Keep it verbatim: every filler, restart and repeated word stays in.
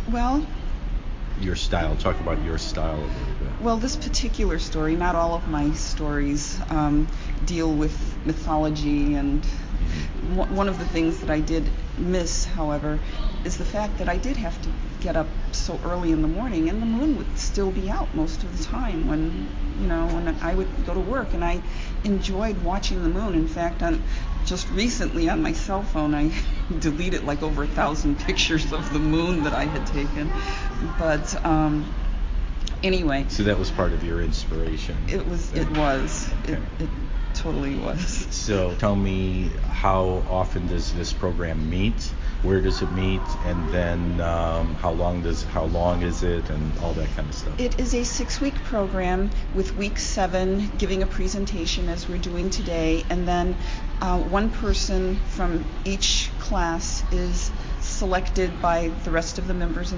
Well, Your style. Talk about your style a little bit. well, this particular story, not all of my stories um, deal with mythology, and w- one of the things that I did miss, however, is the fact that I did have to get up so early in the morning, and the moon would still be out most of the time when, you know, when I would go to work, and I enjoyed watching the moon. In fact, on just recently on my cell phone, I deleted like over a thousand pictures of the moon that I had taken. But um, anyway, So that was part of your inspiration. it was. It was. It, Okay. it totally was. So tell me, how often does this program meet? Where does it meet? And then um, how long does how long is it, and all that kind of stuff. It is a six-week program with week seven giving a presentation as we're doing today, and then uh, one person from each class is selected by the rest of the members in